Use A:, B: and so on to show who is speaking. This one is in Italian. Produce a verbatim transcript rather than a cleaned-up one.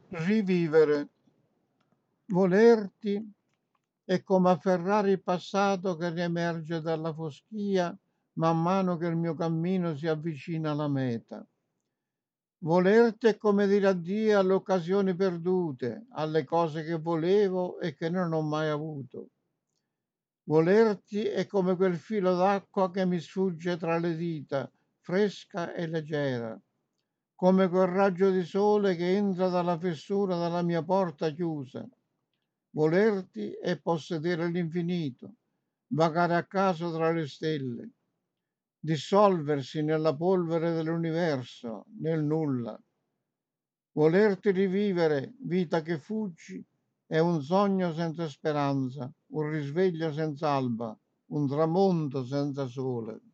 A: Rivivere. Volerti è come afferrare il passato che riemerge dalla foschia man mano che il mio cammino si avvicina alla meta. Volerti è come dire addio alle occasioni perdute, alle cose che volevo e che non ho mai avuto. Volerti è come quel filo d'acqua che mi sfugge tra le dita, fresca e leggera, come quel raggio di sole che entra dalla fessura della mia porta chiusa. Volerti è possedere l'infinito, vagare a caso tra le stelle, dissolversi nella polvere dell'universo, nel nulla. Volerti rivivere, vita che fuggi, è un sogno senza speranza, un risveglio senza alba, un tramonto senza sole.